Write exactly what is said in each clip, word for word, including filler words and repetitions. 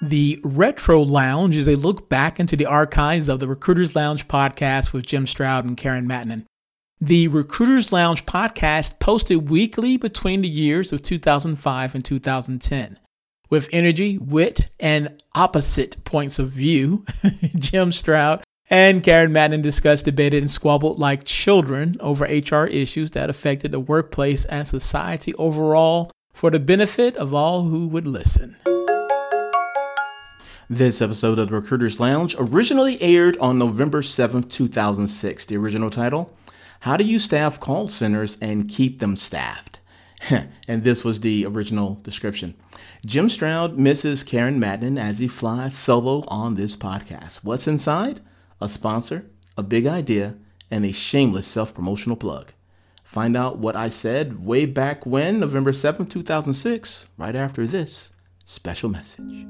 The Retro Lounge is a look back into the archives of the Recruiters Lounge podcast with Jim Stroud and Karen Mattinen. The Recruiters Lounge podcast posted weekly between the years of two thousand five and two thousand ten. With energy, wit, and opposite points of view, Jim Stroud and Karen Mattinen discussed, debated, and squabbled like children over H R issues that affected the workplace and society overall for the benefit of all who would listen. This episode of the Recruiters Lounge originally aired on November seventh, two thousand six. The original title, How Do You Staff Call Centers and Keep Them Staffed? And this was the original description. Jim Stroud misses Karen Mattinen as he flies solo on this podcast. What's inside? A sponsor, a big idea, and a shameless self-promotional plug. Find out what I said way back when, November seventh, two thousand six, right after this special message.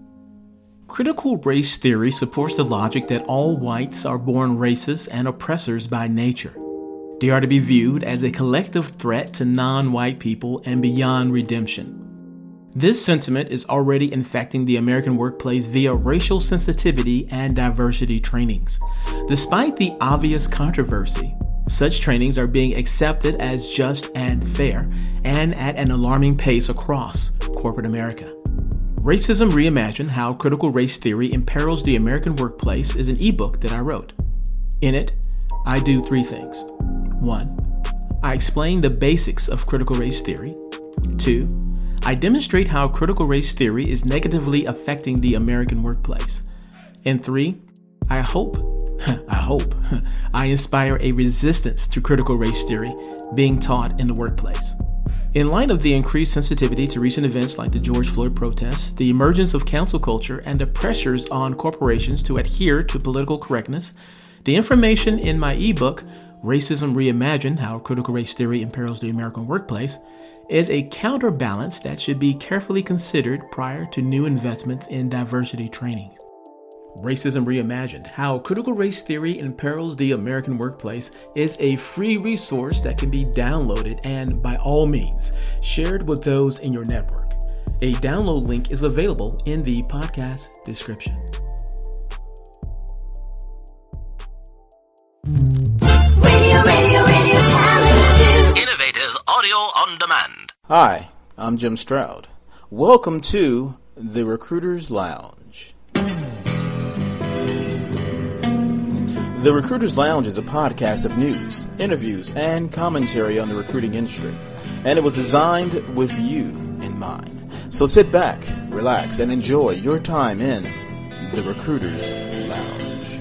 Critical race theory supports the logic that all whites are born racist and oppressors by nature. They are to be viewed as a collective threat to non-white people and beyond redemption. This sentiment is already infecting the American workplace via racial sensitivity and diversity trainings. Despite the obvious controversy, such trainings are being accepted as just and fair, and at an alarming pace across corporate America. Racism Reimagined: How Critical Race Theory Imperils the American Workplace is an ebook that I wrote. In it, I do three things. One, I explain the basics of critical race theory. Two, I demonstrate how critical race theory is negatively affecting the American workplace. And three, I hope, I hope, I inspire a resistance to critical race theory being taught in the workplace. In light of the increased sensitivity to recent events like the George Floyd protests, the emergence of cancel culture, and the pressures on corporations to adhere to political correctness, the information in my ebook, Racism Reimagined: How Critical Race Theory Imperils the American Workplace, is a counterbalance that should be carefully considered prior to new investments in diversity training. Racism Reimagined: How Critical Race Theory Imperils the American Workplace is a free resource that can be downloaded and, by all means, shared with those in your network. A download link is available in the podcast description. Radio, radio, radio talent. Innovative audio on demand. Hi, I'm Jim Stroud. Welcome to the Recruiters Lounge. The Recruiters Lounge is a podcast of news, interviews, and commentary on the recruiting industry, and it was designed with you in mind. So sit back, relax, and enjoy your time in the Recruiters Lounge.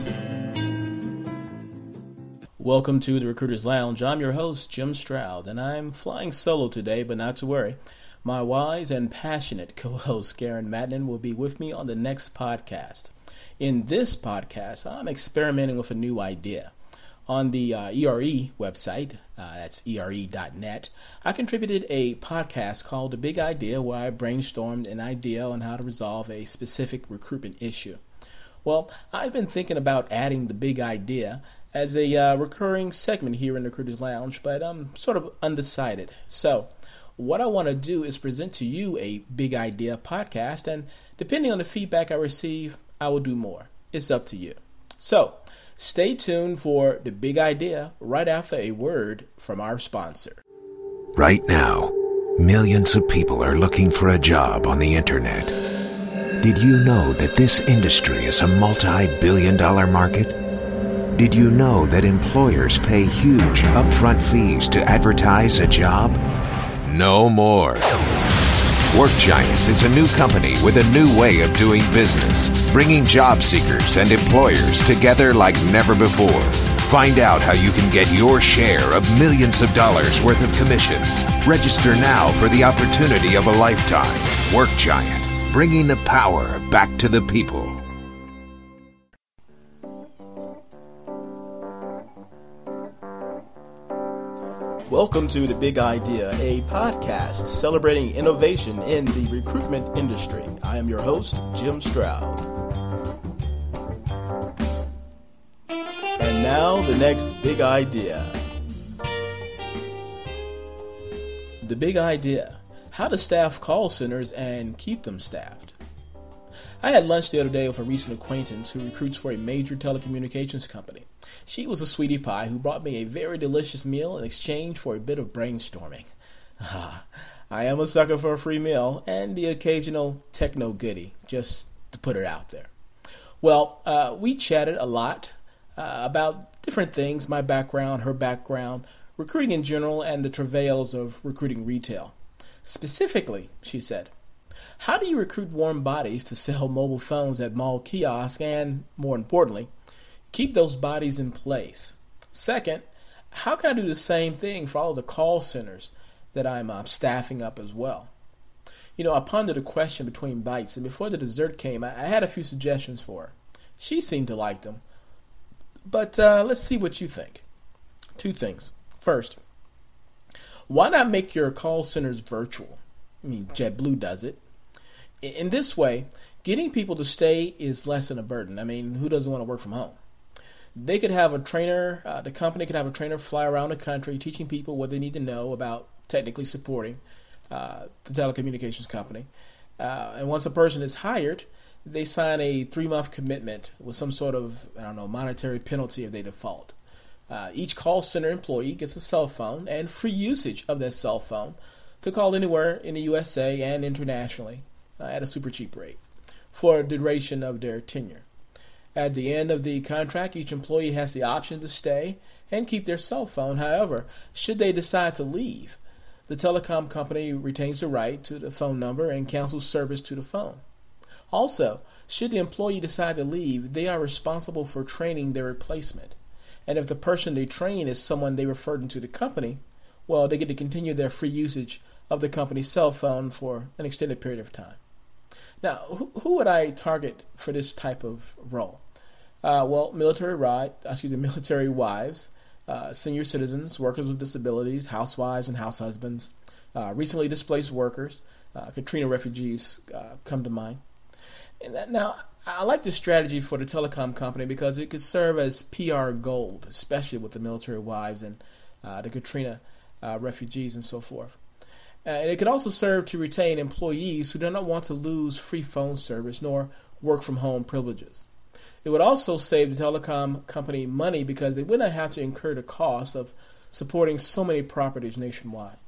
Welcome to the Recruiters Lounge. I'm your host, Jim Stroud, and I'm flying solo today, but not to worry. My wise and passionate co-host, Karen Mattinen, will be with me on the next podcast. In this podcast, I'm experimenting with a new idea. On the uh, E R E website, uh, that's E R E dot net, I contributed a podcast called The Big Idea, where I brainstormed an idea on how to resolve a specific recruitment issue. Well, I've been thinking about adding The Big Idea as a uh, recurring segment here in the Recruiters Lounge, but I'm sort of undecided. So, what I want to do is present to you a Big Idea podcast, and depending on the feedback I receive, I will do more. It's up to you. So, stay tuned for The Big Idea right after a word from our sponsor. Right now, millions of people are looking for a job on the internet. Did you know that this industry is a multi-billion dollar market? Did you know that employers pay huge upfront fees to advertise a job? No more. WorkGiant is a new company with a new way of doing business, bringing job seekers and employers together like never before. Find out how you can get your share of millions of dollars worth of commissions. Register now for the opportunity of a lifetime. WorkGiant, bringing the power back to the people. Welcome to The Big Idea, a podcast celebrating innovation in the recruitment industry. I am your host, Jim Stroud. And now, the next big idea. The big idea: how to staff call centers and keep them staffed. I had lunch the other day with a recent acquaintance who recruits for a major telecommunications company. She was a sweetie pie who brought me a very delicious meal in exchange for a bit of brainstorming. I am a sucker for a free meal and the occasional techno goodie, just to put it out there. Well, uh, we chatted a lot uh, about different things, my background, her background, recruiting in general, and the travails of recruiting retail. Specifically, she said, how do you recruit warm bodies to sell mobile phones at mall kiosks and, more importantly, keep those bodies in place? Second, how can I do the same thing for all of the call centers that I'm uh, staffing up as well? You know, I pondered a question between bites, and before the dessert came, I, I had a few suggestions for her. She seemed to like them. But uh, let's see what you think. Two things. First, why not make your call centers virtual? I mean, JetBlue does it. In this way, getting people to stay is less than a burden. I mean, who doesn't want to work from home? They could have a trainer, uh, the company could have a trainer fly around the country teaching people what they need to know about technically supporting uh, the telecommunications company. Uh, and once a person is hired, they sign a three-month commitment with some sort of, I don't know, monetary penalty if they default. Uh, each call center employee gets a cell phone and free usage of that cell phone to call anywhere in the U S A and internationally uh, at a super cheap rate for the duration of their tenure. At the end of the contract, each employee has the option to stay and keep their cell phone. However, should they decide to leave, the telecom company retains the right to the phone number and cancels service to the phone. Also, should the employee decide to leave, they are responsible for training their replacement. And if the person they train is someone they referred into the company, well, they get to continue their free usage of the company's cell phone for an extended period of time. Now, who, who would I target for this type of role? Uh, well, military ride, excuse me, military wives, uh, senior citizens, workers with disabilities, housewives and house husbands, uh, recently displaced workers, uh, Katrina refugees uh, come to mind. And that, now, I like this strategy for the telecom company because it could serve as P R gold, especially with the military wives and uh, the Katrina uh, refugees and so forth. Uh, and it could also serve to retain employees who do not want to lose free phone service nor work from home privileges. It would also save the telecom company money because they would not have to incur the cost of supporting so many properties nationwide.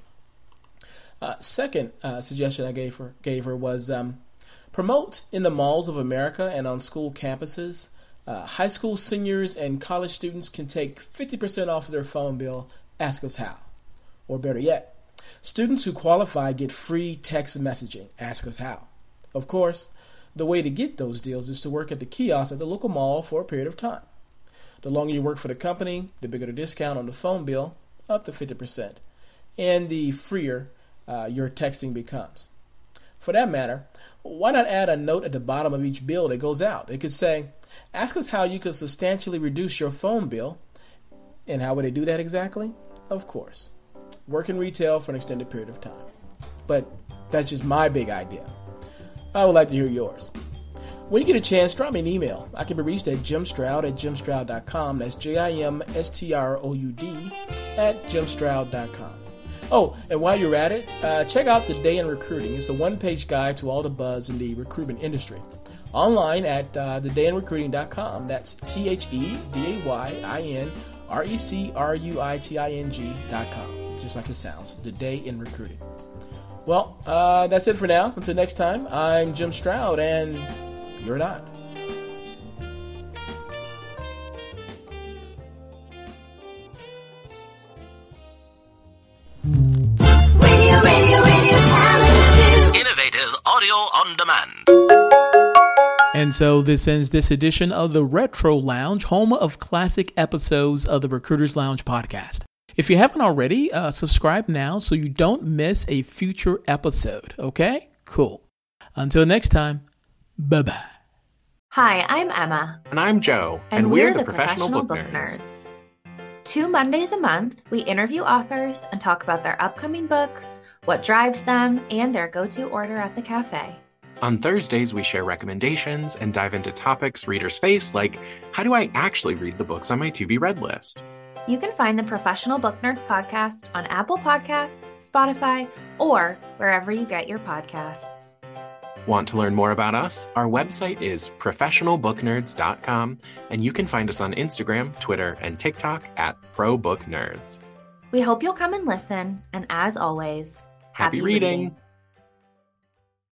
Uh, second uh, suggestion I gave her, gave her was um, promote in the malls of America and on school campuses. Uh, high school seniors and college students can take fifty percent off of their phone bill. Ask us how. Or better yet, students who qualify get free text messaging. Ask us how. Of course, the way to get those deals is to work at the kiosk at the local mall for a period of time. The longer you work for the company, the bigger the discount on the phone bill, up to fifty percent, and the freer uh, your texting becomes. For that matter, why not add a note at the bottom of each bill that goes out? It could say, ask us how you could substantially reduce your phone bill. And how would they do that exactly? Of course, work in retail for an extended period of time. But that's just my big idea. I would like to hear yours. When you get a chance, drop me an email. I can be reached at jim stroud at jim stroud dot com. That's J I M S T R O U D at jim stroud dot com. Oh, and while you're at it, uh, check out The Day in Recruiting. It's a one-page guide to all the buzz in the recruitment industry. Online at uh, the day in recruiting dot com. That's T H E D A Y I N R E C R U I T I N G dot com. Just like it sounds. The Day in Recruiting. Well, uh, that's it for now. Until next time, I'm Jim Stroud, and you're not. Radio, radio, radio talent zoo. Innovative audio on demand. And so this ends this edition of the Retro Lounge, home of classic episodes of the Recruiters Lounge podcast. If you haven't already, uh, subscribe now so you don't miss a future episode. Okay? Cool. Until next time, bye-bye. Hi, I'm Emma. And I'm Joe. And, and we're, we're, the, the Professional, Professional Book, Book Nerds. Nerds. Two Mondays a month, we interview authors and talk about their upcoming books, what drives them, and their go-to order at the cafe. On Thursdays, we share recommendations and dive into topics readers face, like how do I actually read the books on my to-be-read list? You can find the Professional Book Nerds podcast on Apple Podcasts, Spotify, or wherever you get your podcasts. Want to learn more about us? Our website is professional book nerds dot com, and you can find us on Instagram, Twitter, and TikTok at pro book nerds. We hope you'll come and listen, and as always, Happy reading.